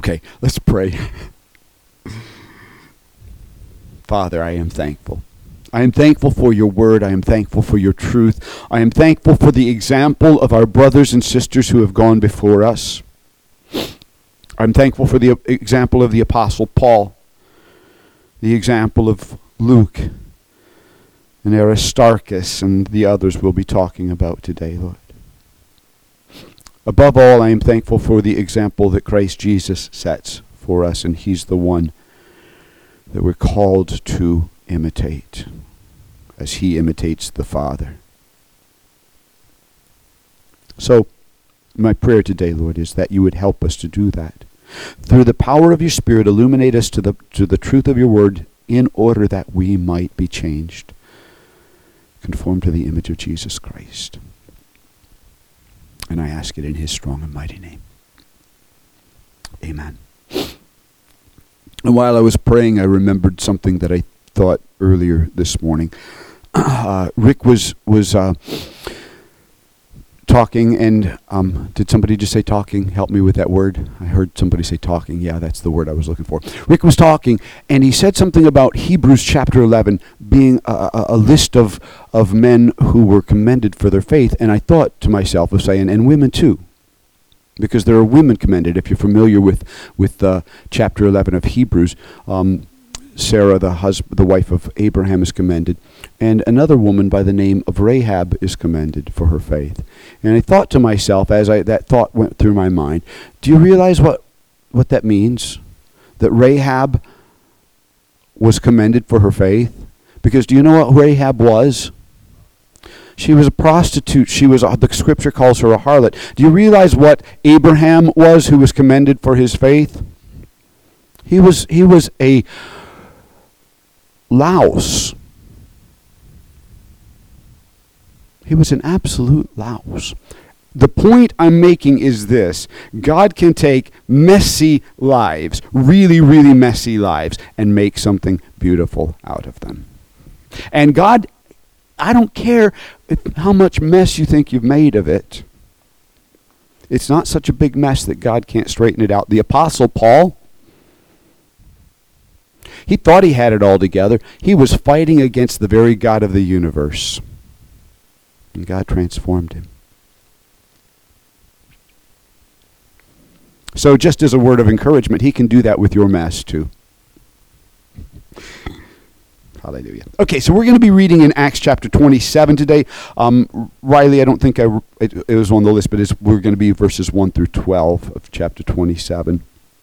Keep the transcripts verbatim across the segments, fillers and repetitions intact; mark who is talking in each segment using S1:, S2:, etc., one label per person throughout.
S1: Okay, let's pray. Father, I am thankful. I am thankful for your word. I am thankful for your truth. I am thankful for the example of our brothers and sisters who have gone before us. I'm thankful for the example of the Apostle Paul, the example of Luke and Aristarchus and the others we'll be talking about today, Lord. Above all, I am thankful for the example that Christ Jesus sets for us, and he's the one that we're called to imitate as he imitates the Father. So, my prayer today, Lord, is that you would help us to do that. Through the power of your Spirit, illuminate us to the to the truth of your word in order that we might be changed, conformed to the image of Jesus Christ. And I ask it in his strong and mighty name. Amen. And while I was praying, I remembered something that I thought earlier this morning. Uh, Rick was was uh, talking, and um, did somebody just say talking? Help me with that word. I heard somebody say talking. Yeah, that's the word I was looking for. Rick was talking, and he said something about Hebrews chapter eleven being a, a, a list of, of men who were commended for their faith. And I thought to myself of saying, and women too, because there are women commended. If you're familiar with with uh, chapter eleven of Hebrews, um, Sarah, the hus- the wife of Abraham, is commended, and another woman by the name of Rahab is commended for her faith. And I thought to myself, as I that thought went through my mind, do you realize what what that means? That Rahab was commended for her faith? Because do you know what Rahab was? She was a prostitute. She was, a, the scripture calls her a harlot. Do you realize what Abraham was, who was commended for his faith? He was he was a louse. He was an absolute louse. The point I'm making is this: God can take messy lives, really, really messy lives, and make something beautiful out of them. And God, I don't care if, how much mess you think you've made of it. It's not such a big mess that God can't straighten it out. The Apostle Paul, he thought he had it all together. He was fighting against the very God of the universe. And God transformed him. So just as a word of encouragement, he can do that with your mess too. Hallelujah. Okay, so we're going to be reading in Acts chapter twenty-seven today. Um, Riley, I don't think I, it, it was on the list, but it's, we're going to be verses one through twelve of chapter twenty-seven.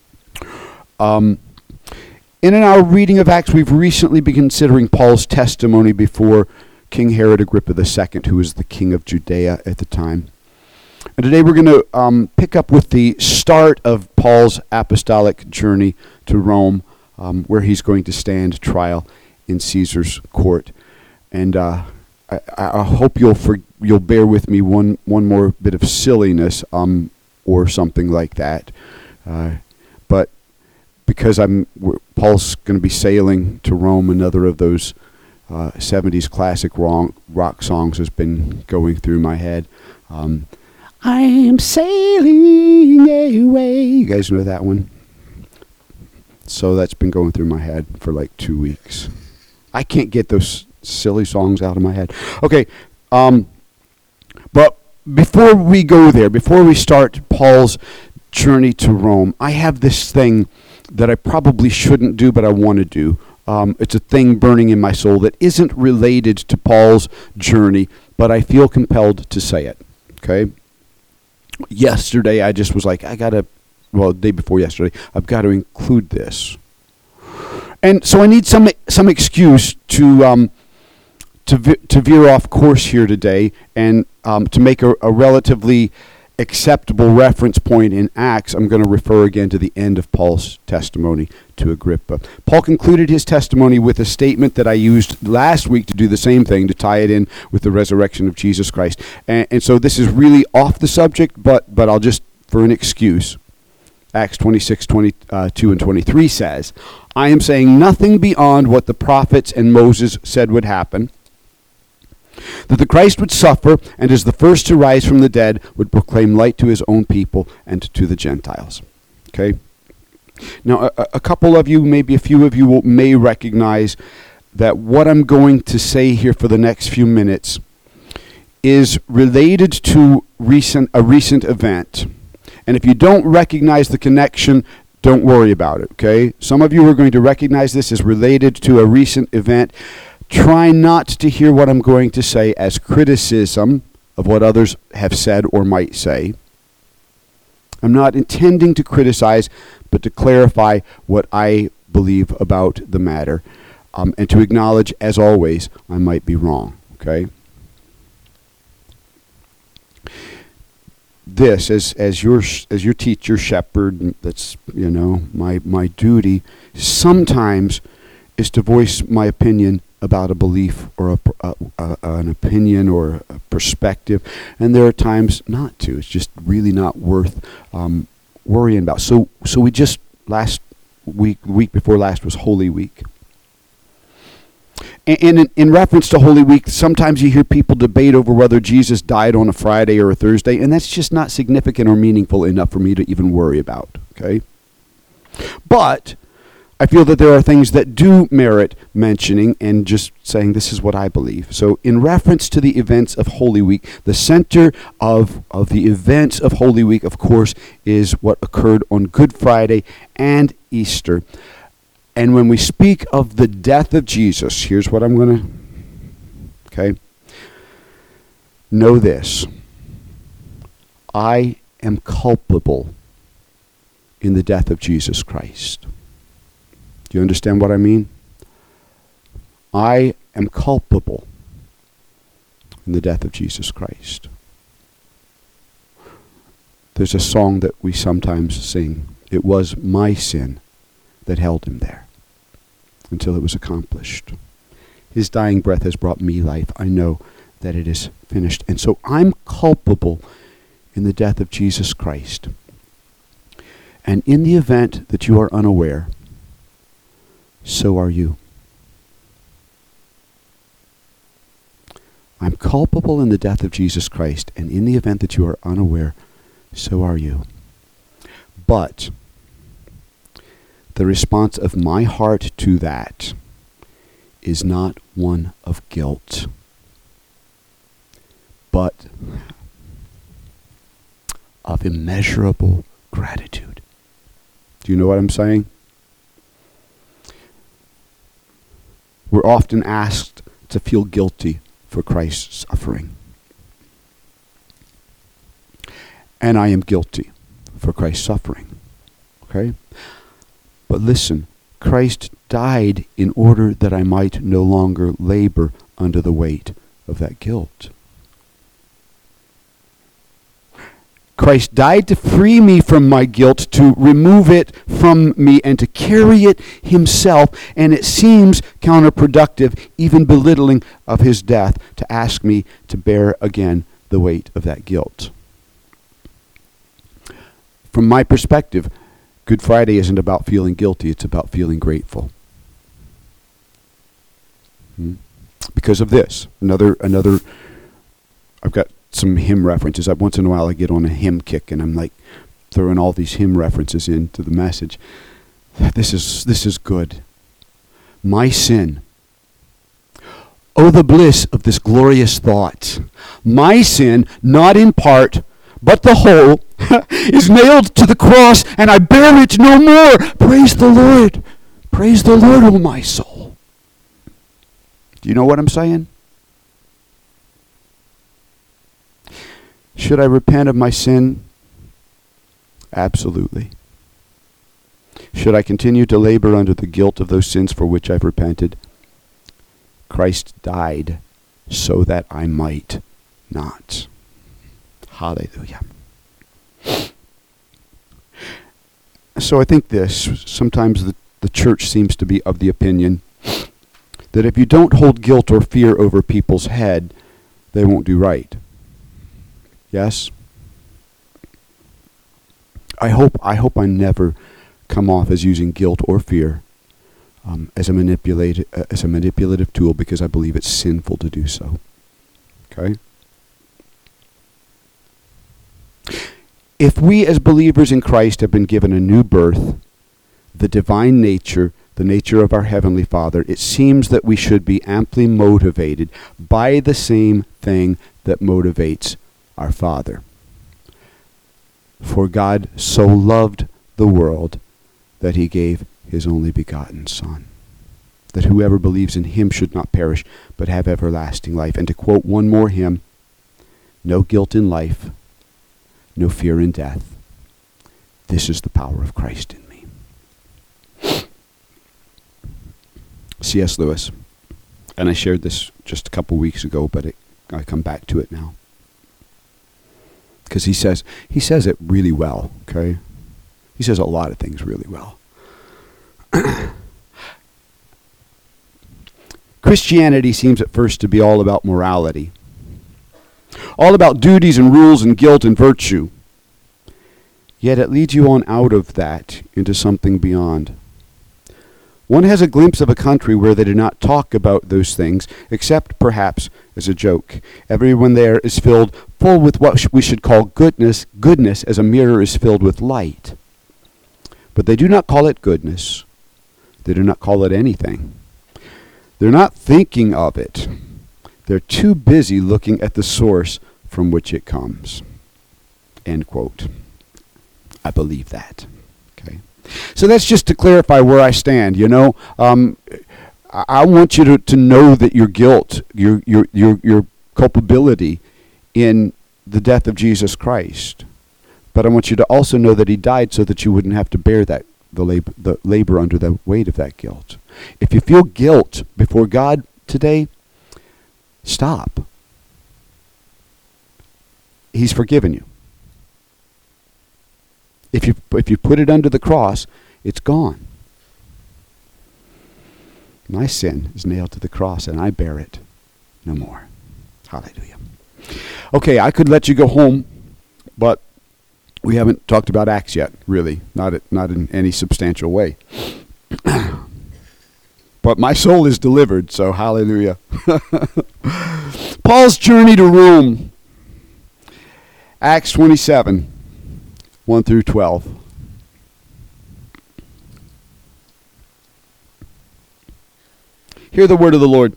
S1: Um, and in our reading of Acts, we've recently been considering Paul's testimony before King Herod Agrippa the Second, who was the king of Judea at the time. And today we're going to um, pick up with the start of Paul's apostolic journey to Rome, um, where he's going to stand trial in Caesar's court. And uh, I, I hope you'll for, you'll bear with me one one more bit of silliness um, or something like that. Uh, but because I'm Paul's going to be sailing to Rome, another of those uh, seventies classic rock, rock songs has been going through my head. Um, I am sailing away. You guys know that one? So that's been going through my head for like two weeks. I can't get those silly songs out of my head. Okay, um, but before we go there, before we start Paul's journey to Rome, I have this thing that I probably shouldn't do, but I want to do. Um, it's a thing burning in my soul that isn't related to Paul's journey, but I feel compelled to say it, okay? Yesterday, I just was like, I got to, well, the day before yesterday, I've got to include this. And so I need some some excuse to um, to ve- to veer off course here today and um, to make a, a relatively acceptable reference point in Acts. I'm going to refer again to the end of Paul's testimony to Agrippa. Paul concluded his testimony with a statement that I used last week to do the same thing, to tie it in with the resurrection of Jesus Christ. And, and so this is really off the subject, but but I'll just, for an excuse, Acts twenty-six, twenty-two, and twenty-three says, I am saying nothing beyond what the prophets and Moses said would happen, that the Christ would suffer, and as the first to rise from the dead, would proclaim light to his own people and to the Gentiles. Okay? Now, a, a couple of you, maybe a few of you will, may recognize that what I'm going to say here for the next few minutes is related to recent a recent event. And if you don't recognize the connection, don't worry about it, okay? Some of you are going to recognize this as related to a recent event. Try not to hear what I'm going to say as criticism of what others have said or might say. I'm not intending to criticize, but to clarify what I believe about the matter, um, and to acknowledge, as always, I might be wrong, okay? This, as as your as your teacher, shepherd, that's, you know, my my duty, sometimes is to voice my opinion about a belief or a, a, a, an opinion or a perspective, and there are times not to. It's just really not worth um, worrying about. So so we just last week week before last was Holy Week. And in, in reference to Holy Week, sometimes you hear people debate over whether Jesus died on a Friday or a Thursday, and that's just not significant or meaningful enough for me to even worry about, okay? But I feel that there are things that do merit mentioning and just saying this is what I believe. So in reference to the events of Holy Week, the center of, of the events of Holy Week, of course, is what occurred on Good Friday and Easter. And when we speak of the death of Jesus, here's what I'm going to, okay? Know this. I am culpable in the death of Jesus Christ. Do you understand what I mean? I am culpable in the death of Jesus Christ. There's a song that we sometimes sing. It was my sin that held him there until it was accomplished. His dying breath has brought me life. I know that it is finished. And so I'm culpable in the death of Jesus Christ. And in the event that you are unaware, so are you. I'm culpable in the death of Jesus Christ, and in the event that you are unaware, so are you. But the response of my heart to that is not one of guilt, but of immeasurable gratitude. Do you know what I'm saying? We're often asked to feel guilty for Christ's suffering. And I am guilty for Christ's suffering. Okay? But listen, Christ died in order that I might no longer labor under the weight of that guilt. Christ died to free me from my guilt, to remove it from me, and to carry it himself. And it seems counterproductive, even belittling of his death, to ask me to bear again the weight of that guilt. From my perspective, Good Friday isn't about feeling guilty, it's about feeling grateful. Hmm? Because of this. Another, another, I've got some hymn references. I, once in a while I get on a hymn kick and I'm like throwing all these hymn references into the message. This is, this is good. My sin. Oh, the bliss of this glorious thought. My sin, not in part, but the whole, is nailed to the cross, and I bear it no more. Praise the Lord. Praise the Lord, O my soul. Do you know what I'm saying? Should I repent of my sin? Absolutely. Should I continue to labor under the guilt of those sins for which I've repented? Christ died so that I might not. Hallelujah. So I think this, sometimes the, the church seems to be of the opinion that if you don't hold guilt or fear over people's head, they won't do right. Yes? I hope I hope I never come off as using guilt or fear um, as a manipulate uh, as a manipulative tool, because I believe it's sinful to do so. Okay? If we as believers in Christ have been given a new birth, the divine nature, the nature of our Heavenly Father, it seems that we should be amply motivated by the same thing that motivates our Father. For God so loved the world that he gave his only begotten Son, that whoever believes in him should not perish, but have everlasting life. And to quote one more hymn, no guilt in life, no fear in death. This is the power of Christ in me. C S Lewis, and I shared this just a couple weeks ago, but it, I come back to it now. Because he says, he says it really well, okay? He says a lot of things really well. Christianity seems at first to be all about morality, all about duties and rules and guilt and virtue. Yet it leads you on out of that into something beyond. One has a glimpse of a country where they do not talk about those things, except perhaps as a joke. Everyone there is filled full with what we should call goodness, goodness as a mirror is filled with light. But they do not call it goodness. They do not call it anything. They're not thinking of it. They're too busy looking at the source from which it comes. End quote. I believe that. Okay. So that's just to clarify where I stand. You know, um, I, I want you to, to know that your guilt, your your your your culpability in the death of Jesus Christ. But I want you to also know that he died so that you wouldn't have to bear that the labor, the labor under the weight of that guilt. If you feel guilt before God today, stop. He's forgiven you. If you if you put it under the cross, it's gone. My sin is nailed to the cross, and I bear it no more. Hallelujah. Okay, I could let you go home, but we haven't talked about Acts yet, really, not at, not in any substantial way. But my soul is delivered, so hallelujah. Paul's journey to Rome. Acts twenty-seven, one through twelve. Hear the word of the Lord.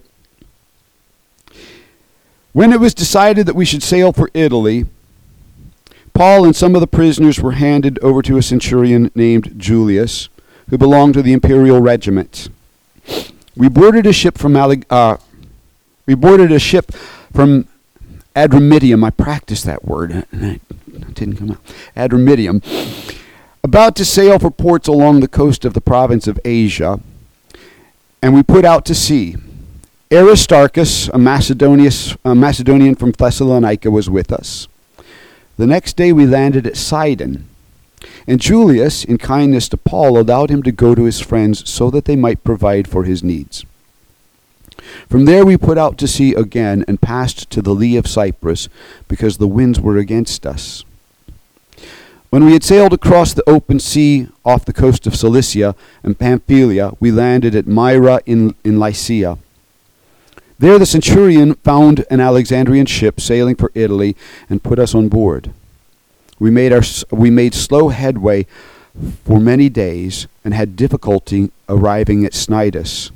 S1: When it was decided that we should sail for Italy, Paul and some of the prisoners were handed over to a centurion named Julius, who belonged to the imperial regiment. We boarded a ship from Alleg- uh, we boarded a ship from Adramyttium. I practiced that word, and it didn't come out. Adramyttium, about to sail for ports along the coast of the province of Asia, and we put out to sea. Aristarchus, a Macedonius, a Macedonian from Thessalonica, was with us. The next day we landed at Sidon, and Julius, in kindness to Paul, allowed him to go to his friends so that they might provide for his needs. From there we put out to sea again and passed to the lee of Cyprus, because the winds were against us. When we had sailed across the open sea off the coast of Cilicia and Pamphylia, we landed at Myra in, in Lycia. There the centurion found an Alexandrian ship sailing for Italy and put us on board. We made our we made slow headway for many days and had difficulty arriving at Cnidus.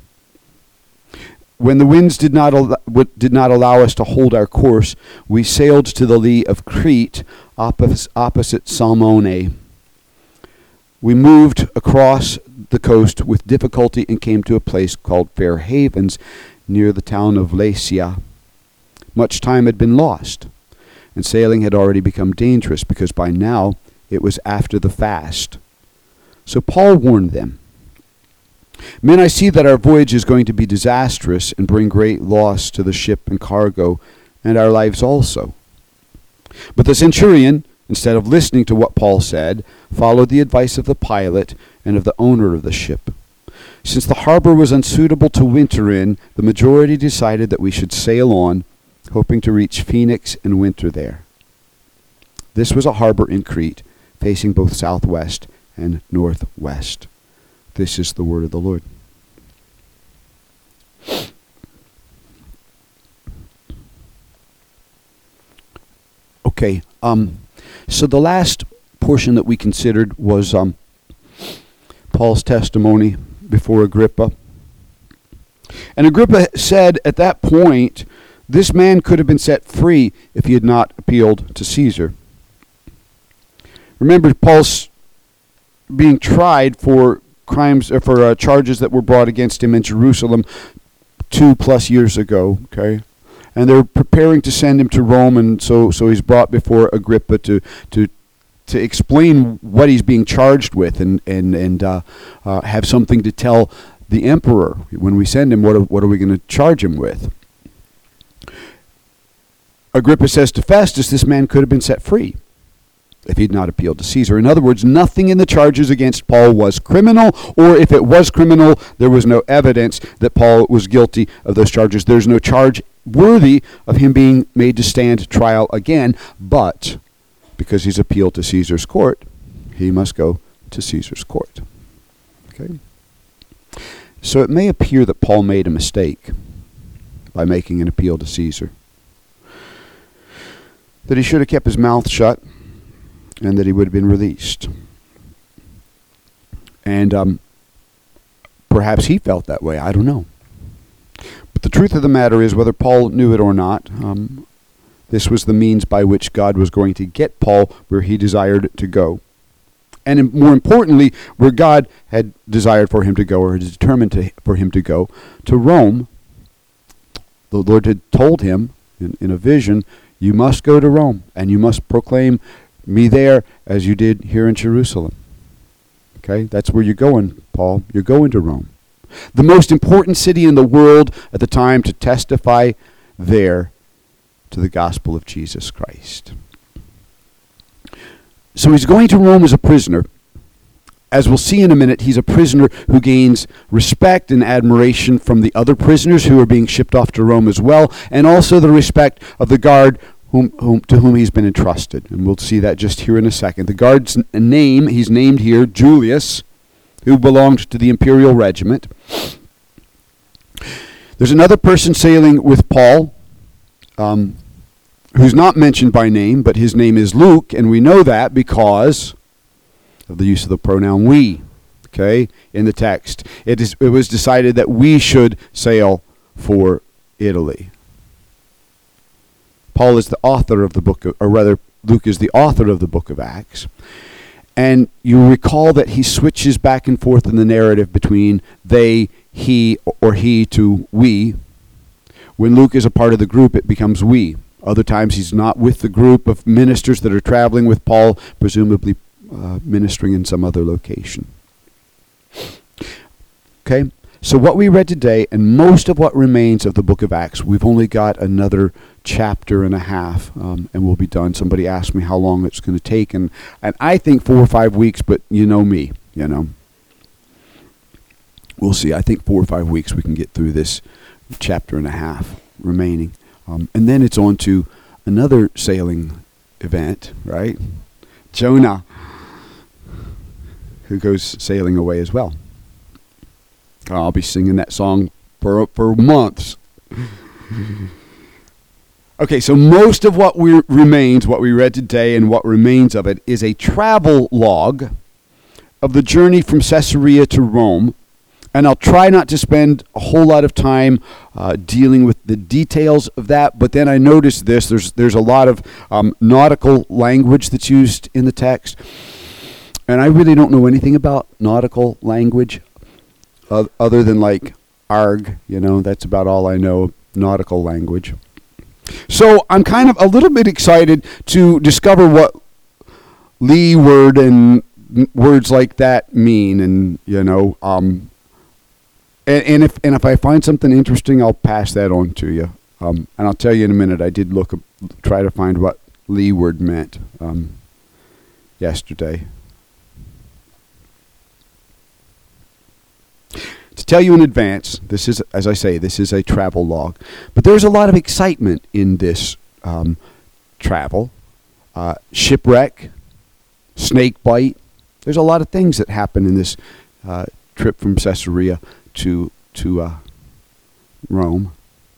S1: When the winds did not al- did not allow us to hold our course, we sailed to the lee of Crete, oppos- opposite Salmone. We moved across the coast with difficulty and came to a place called Fair Havens, near the town of Lasea. Much time had been lost, and sailing had already become dangerous, because by now it was after the fast. So Paul warned them, "Men, I see that our voyage is going to be disastrous and bring great loss to the ship and cargo, and our lives also." But the centurion, instead of listening to what Paul said, followed the advice of the pilot and of the owner of the ship. Since the harbor was unsuitable to winter in, the majority decided that we should sail on, hoping to reach Phoenix and winter there. This was a harbor in Crete, facing both southwest and northwest. This is the word of the Lord. Okay, um, so the last portion that we considered was um, Paul's testimony before Agrippa. And Agrippa said at that point, this man could have been set free if he had not appealed to Caesar. Remember, Paul's being tried for crimes, or for uh, charges that were brought against him in Jerusalem two plus years ago. Okay, and they're preparing to send him to Rome, and so so he's brought before Agrippa to to to explain what he's being charged with, and and and uh, uh, have something to tell the emperor when we send him. What are, what are we going to charge him with? Agrippa says to Festus, this man could have been set free if he'd not appealed to Caesar. In other words, nothing in the charges against Paul was criminal, or if it was criminal, there was no evidence that Paul was guilty of those charges. There's no charge worthy of him being made to stand trial again, but because he's appealed to Caesar's court, he must go to Caesar's court. Okay? So it may appear that Paul made a mistake by making an appeal to Caesar, that he should have kept his mouth shut, and that he would have been released. And um, perhaps he felt that way. I don't know. But the truth of the matter is, whether Paul knew it or not, um, this was the means by which God was going to get Paul where he desired to go. And more importantly, where God had desired for him to go, or had determined to, for him to go, to Rome. The Lord had told him in, in a vision, you must go to Rome, and you must proclaim me there as you did here in Jerusalem. Okay, that's where you're going, Paul. You're going to Rome. The most important city in the world at the time, to testify there to the gospel of Jesus Christ. So he's going to Rome as a prisoner. As we'll see in a minute, he's a prisoner who gains respect and admiration from the other prisoners who are being shipped off to Rome as well, and also the respect of the guard Whom, whom, to whom he's been entrusted. And we'll see that just here in a second. The guard's n- name, he's named here, Julius, who belonged to the imperial regiment. There's another person sailing with Paul, um, who's not mentioned by name, but his name is Luke, and we know that because of the use of the pronoun we, okay, in the text. It is. It was decided that we should sail for Italy. Paul is the author of the book, of, or rather, Luke is the author of the book of Acts. And you recall that he switches back and forth in the narrative between they, he, or he to we. When Luke is a part of the group, it becomes we. Other times he's not with the group of ministers that are traveling with Paul, presumably uh, ministering in some other location. Okay? So what we read today, and most of what remains of the book of Acts, we've only got another chapter and a half, um, and we'll be done. Somebody asked me how long it's going to take, and, and I think four or five weeks, but you know me, you know. We'll see. I think four or five weeks we can get through this chapter and a half remaining. Um, and then it's on to another sailing event, right? Jonah, who goes sailing away as well. I'll be singing that song for for months. Okay, so most of what we remains, what we read today and what remains of it, is a travel log of the journey from Caesarea to Rome. And I'll try not to spend a whole lot of time uh, dealing with the details of that, but then I noticed this. There's, there's a lot of um, nautical language that's used in the text. And I really don't know anything about nautical language. Uh, other than like arg, you know, that's about all I know of nautical language. So I'm kind of a little bit excited to discover what leeward and words like that mean, and you know, um, and, and if and if I find something interesting, I'll pass that on to you, um, and I'll tell you in a minute. I did look, try to find what leeward meant um, yesterday. To tell you in advance, this is, as I say, this is a travel log. But there's a lot of excitement in this um, travel. Uh, shipwreck, snake bite. There's a lot of things that happen in this uh, trip from Caesarea to, to uh, Rome.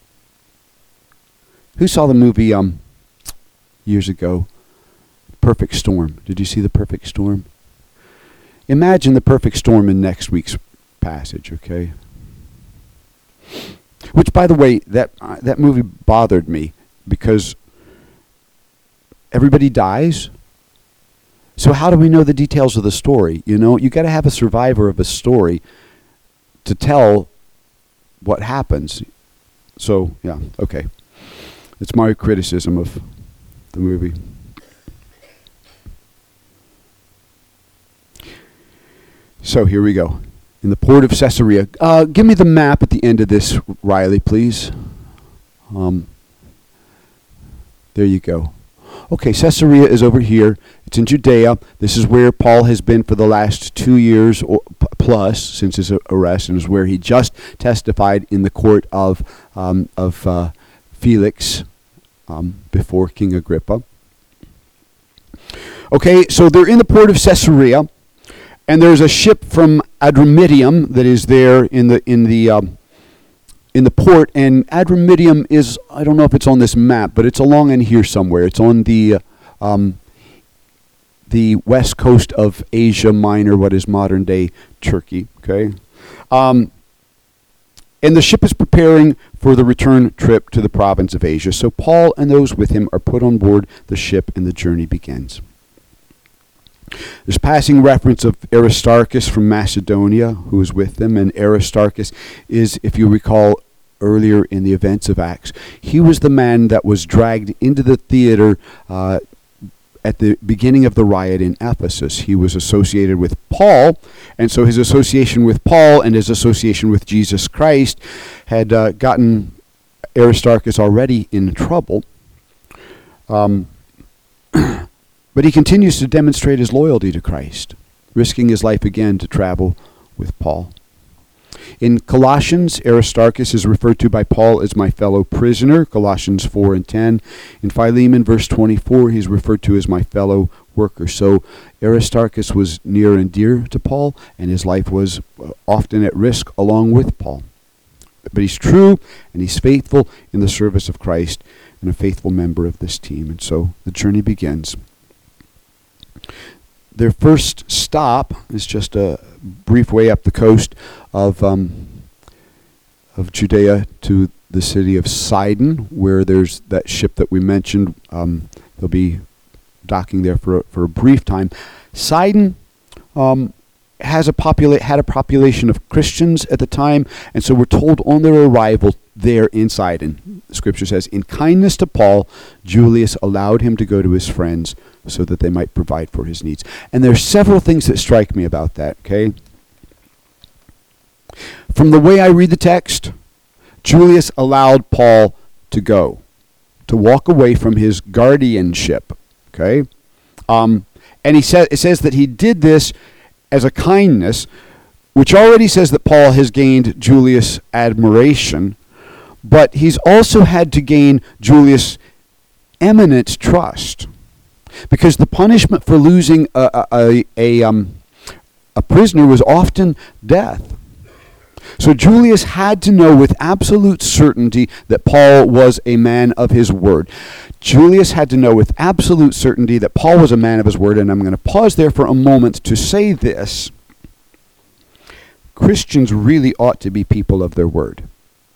S1: Who saw the movie um, years ago, Perfect Storm? Did you see The Perfect Storm? Imagine the perfect storm in next week's passage, okay? Which, by the way, that uh, that movie bothered me because everybody dies. So how do we know the details of the story? You know, you got to have a survivor of a story to tell what happens. So, yeah, okay. It's my criticism of the movie. So here we go. In the port of Caesarea. Uh, give me the map at the end of this, Riley, please. Um, there you go. Okay, Caesarea is over here. It's in Judea. This is where Paul has been for the last two years or p- plus since his arrest, and is where he just testified in the court of um, of uh, Felix um, before King Agrippa. Okay, so they're in the port of Caesarea. And there's a ship from Adramyttium that is there in the in the um, in the port. And Adramyttium is, I don't know if it's on this map, but it's along in here somewhere. It's on the uh, um, the west coast of Asia Minor, what is modern day Turkey. Okay, um, and the ship is preparing for the return trip to the province of Asia. So Paul and those with him are put on board the ship, and the journey begins. There's passing reference of Aristarchus from Macedonia, who is with them, and Aristarchus is, if you recall earlier in the events of Acts, he was the man that was dragged into the theater uh, at the beginning of the riot in Ephesus. He was associated with Paul, and so his association with Paul and his association with Jesus Christ had uh, gotten Aristarchus already in trouble. Um But he continues to demonstrate his loyalty to Christ, risking his life again to travel with Paul. In Colossians, Aristarchus is referred to by Paul as my fellow prisoner, Colossians four and ten. In Philemon, verse twenty-four, he's referred to as my fellow worker. So Aristarchus was near and dear to Paul, and his life was often at risk along with Paul. But he's true, and he's faithful in the service of Christ, and a faithful member of this team. And so the journey begins. Their first stop is just a brief way up the coast of um, of Judea to the city of Sidon, where there's that ship that we mentioned. Um, they'll be docking there for a, for a brief time. Sidon um, has a popula- had a population of Christians at the time, and so we're told on their arrival there in Sidon, Scripture says, in kindness to Paul, Julius allowed him to go to his friends so that they might provide for his needs. And there are several things that strike me about that, okay? From the way I read the text, Julius allowed Paul to go, to walk away from his guardianship, okay? Um, and he said it says that he did this as a kindness, which already says that Paul has gained Julius' admiration, but he's also had to gain Julius' eminent trust. Because the punishment for losing a, a, a, um, a prisoner was often death. So Julius had to know with absolute certainty that Paul was a man of his word. Julius had to know with absolute certainty that Paul was a man of his word, and I'm going to pause there for a moment to say this. Christians really ought to be people of their word.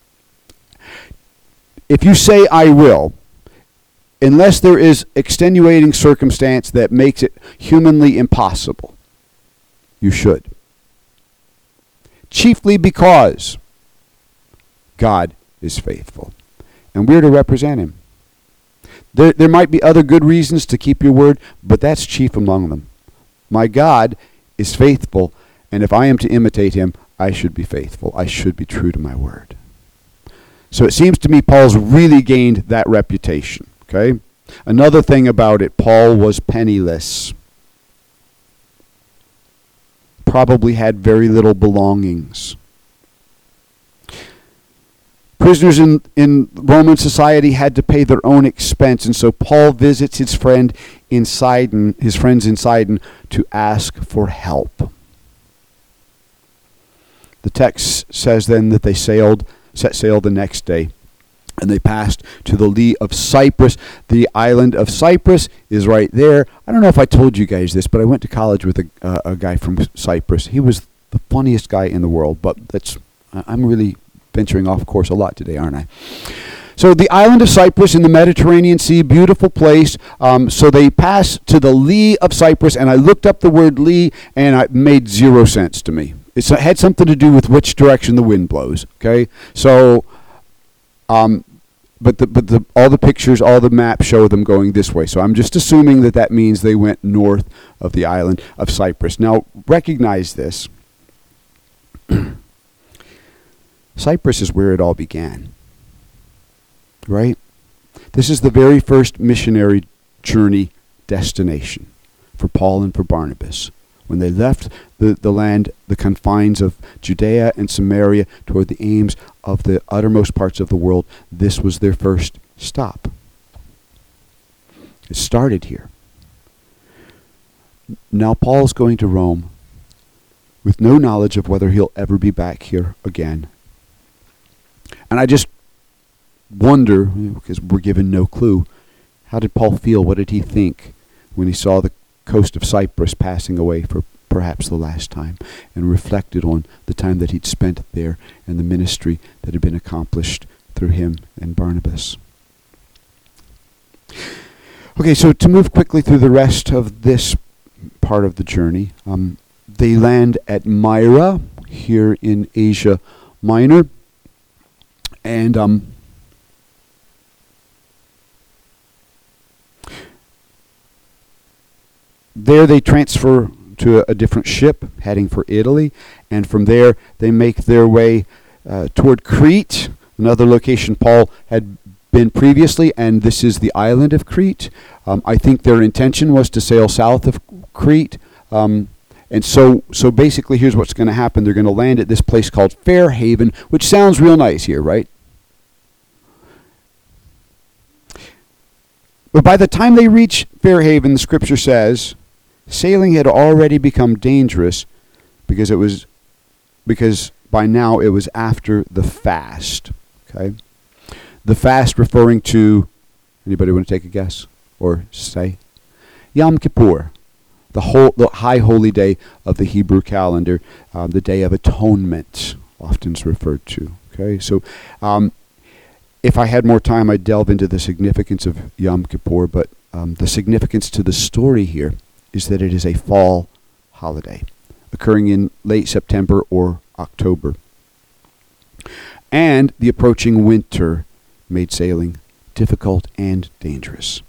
S1: If you say, I will, unless there is extenuating circumstance that makes it humanly impossible, you should. Chiefly because God is faithful, and we're to represent him. There, there might be other good reasons to keep your word, but that's chief among them. My God is faithful, and if I am to imitate him, I should be faithful. I should be true to my word. So it seems to me Paul's really gained that reputation. Okay? Another thing about it, Paul was penniless. Probably had very little belongings. Prisoners in, in Roman society had to pay their own expense, and so Paul visits his friend in Sidon, his friends in Sidon, to ask for help. The text says then that they sailed, set sail the next day. And they passed to the lee of Cyprus. The island of Cyprus is right there. I don't know if I told you guys this, but I went to college with a, uh, a guy from Cyprus. He was the funniest guy in the world, but that's I'm really venturing off course a lot today, aren't I? So the island of Cyprus in the Mediterranean Sea, beautiful place. Um, so they pass to the lee of Cyprus, and I looked up the word lee, and it made zero sense to me. It's, it had something to do with which direction the wind blows, okay? So... Um, But the but the all the pictures, all the maps show them going this way. So I'm just assuming that that means they went north of the island of Cyprus. Now, recognize this. Cyprus is where it all began. Right? This is the very first missionary journey destination for Paul and for Barnabas. When they left the, the land, the confines of Judea and Samaria toward the aims of the uttermost parts of the world, this was their first stop. It started here. Now Paul's going to Rome with no knowledge of whether he'll ever be back here again. And I just wonder, because we're given no clue, how did Paul feel? What did he think when he saw the coast of Cyprus passing away for perhaps the last time, and reflected on the time that he'd spent there and the ministry that had been accomplished through him and Barnabas. Okay, so to move quickly through the rest of this part of the journey, um, they land at Myra here in Asia Minor, and um, there they transfer to a, a different ship heading for Italy, and from there they make their way uh, toward Crete, another location Paul had been previously, and this is the island of Crete. Um, I think their intention was to sail south of Crete, um, and so so basically here's what's going to happen. They're going to land at this place called Fairhaven, which sounds real nice here, right? But by the time they reach Fairhaven, the scripture says, sailing had already become dangerous because it was because by now it was after the fast. Okay, the fast referring to, anybody want to take a guess or say? Yom Kippur, the whole the high holy day of the Hebrew calendar, um, the Day of Atonement, often is referred to. Okay, so um, if I had more time, I'd delve into the significance of Yom Kippur, but um, the significance to the story here is that it is a fall holiday occurring in late September or October. And the approaching winter made sailing difficult and dangerous.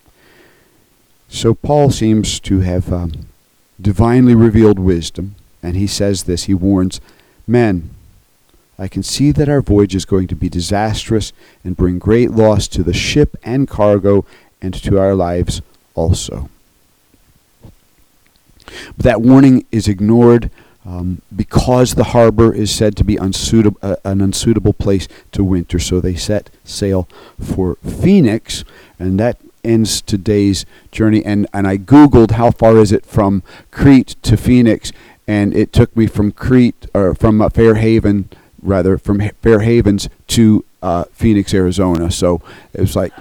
S1: So Paul seems to have um, divinely revealed wisdom, and he says this, he warns, men, I can see that our voyage is going to be disastrous and bring great loss to the ship and cargo and to our lives also. But that warning is ignored um, because the harbor is said to be unsuitable, uh, an unsuitable place to winter. So they set sail for Phoenix, and that ends today's journey. And, and I Googled how far is it from Crete to Phoenix, and it took me from Crete, or from uh, Fairhaven, rather, from ha- Fairhavens to uh, Phoenix, Arizona. So it was like,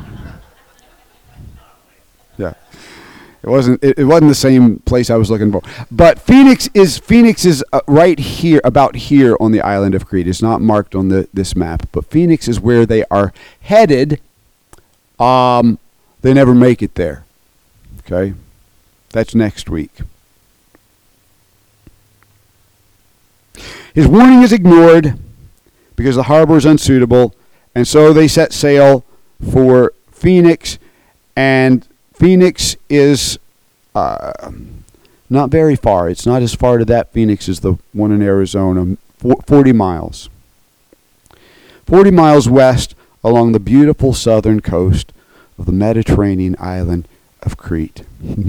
S1: yeah. It wasn't. It, it wasn't the same place I was looking for. But Phoenix is Phoenix is uh, right here, about here on the island of Crete. It's not marked on the this map, but Phoenix is where they are headed. Um, they never make it there. Okay, that's next week. His warning is ignored because the harbor is unsuitable, and so they set sail for Phoenix, and Phoenix is uh, not very far. It's not as far to that Phoenix as the one in Arizona, forty miles. forty miles west along the beautiful southern coast of the Mediterranean island of Crete.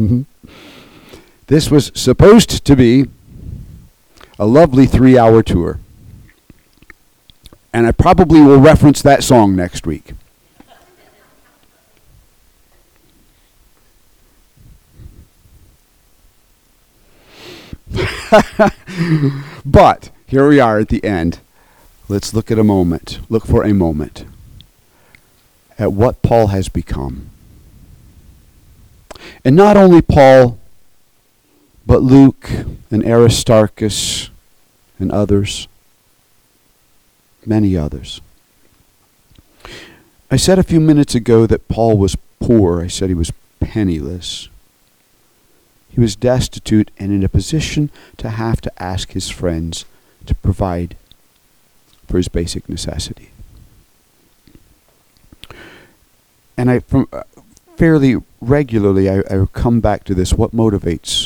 S1: This was supposed to be a lovely three-hour tour. And I probably will reference that song next week. But here we are at the end. Let's look at a moment. Look for a moment. at what Paul has become. And not only Paul, but Luke and Aristarchus and others, many others. I said a few minutes ago that Paul was poor. I said he was penniless. He was destitute and in a position to have to ask his friends to provide for his basic necessity. And I, from, uh, fairly regularly, I, I come back to this. What motivates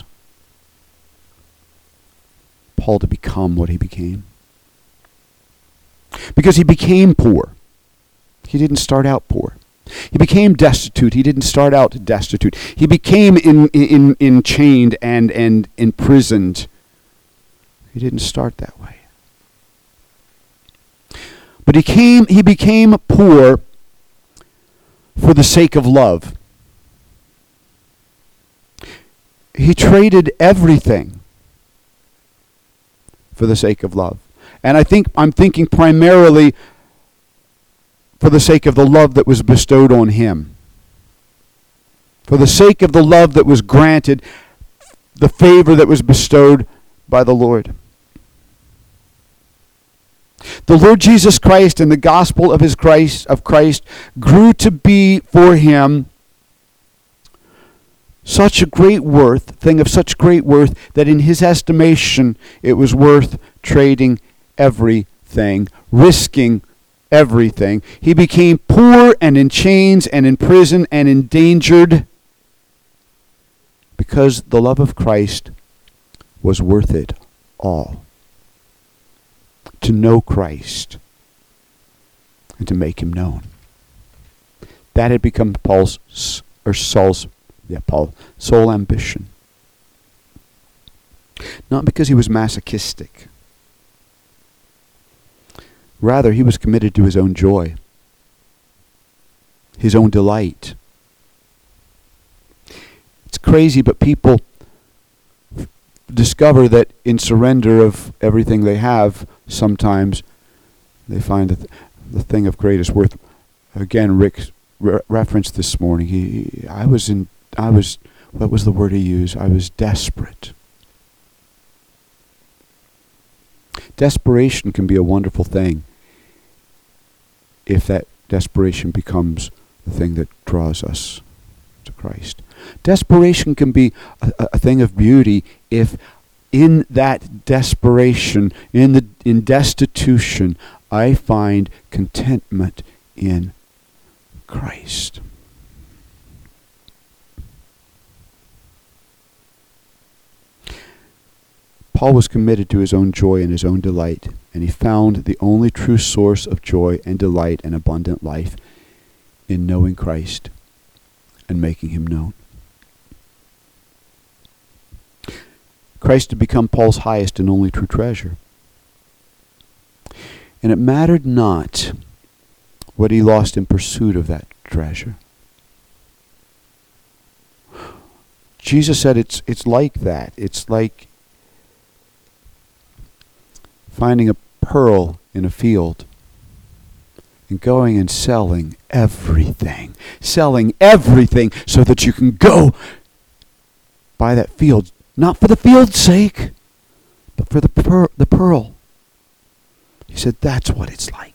S1: Paul to become what he became? Because he became poor. He didn't start out poor. He became destitute. He didn't start out destitute. He became in, in, in enchained and, and imprisoned. He didn't start that way. But he came, he became poor for the sake of love. He traded everything for the sake of love. And I think I'm thinking primarily for the sake of the love that was bestowed on him. For the sake of the love that was granted, the favor that was bestowed by the Lord. The Lord Jesus Christ and the gospel of his Christ of Christ grew to be for him such a great worth, thing of such great worth, that in his estimation it was worth trading everything, risking everything. He became poor and in chains and in prison and endangered because the love of Christ was worth it all. To know Christ and to make him known. That had become Paul's or Saul's yeah, Paul, sole ambition. Not because he was masochistic. Rather, he was committed to his own joy, his own delight. It's crazy, but people f- discover that in surrender of everything they have, sometimes they find that the thing of greatest worth. Again, Rick re- referenced this morning. He, he, I was in. I was. What was the word he used? I was desperate. Desperation can be a wonderful thing if that desperation becomes the thing that draws us to Christ. Desperation can be a, a thing of beauty if in that desperation, in the in destitution, I find contentment in Christ. Paul was committed to his own joy and his own delight, and he found the only true source of joy and delight and abundant life in knowing Christ and making him known. Christ had become Paul's highest and only true treasure. And it mattered not what he lost in pursuit of that treasure. Jesus said it's it's like that. It's like finding a pearl in a field and going and selling everything. Selling everything so that you can go buy that field, not for the field's sake, but for the per- the pearl. He said that's what it's like.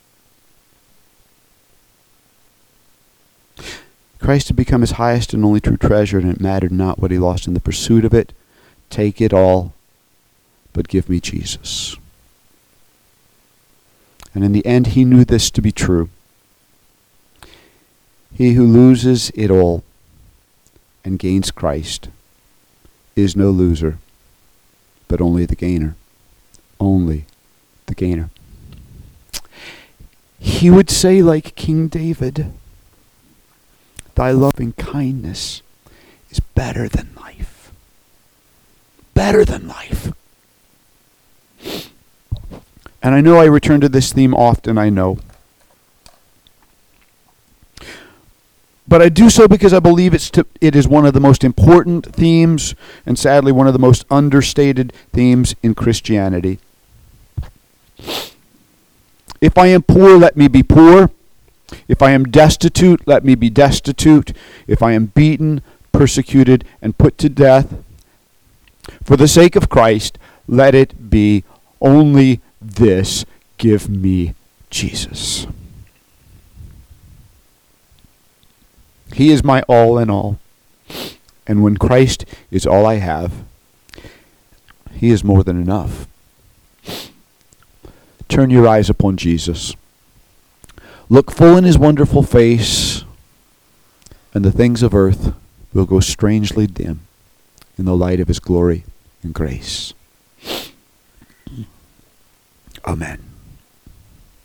S1: Christ had become his highest and only true treasure, and it mattered not what he lost in the pursuit of it. Take it all, but give me Jesus. And in the end, he knew this to be true. He who loses it all and gains Christ is no loser, but only the gainer. Only the gainer. He would say like King David, thy loving kindness is better than life. Better than life. And I know I return to this theme often, I know. But I do so because I believe it's to, it is one of the most important themes, and sadly one of the most understated themes in Christianity. If I am poor, let me be poor. If I am destitute, let me be destitute. If I am beaten, persecuted, and put to death, for the sake of Christ, let it be only this: give me Jesus. He is my all in all. And when Christ is all I have, He is more than enough. Turn your eyes upon Jesus. Look full in His wonderful face, and the things of earth will go strangely dim in the light of His glory and grace. Amen.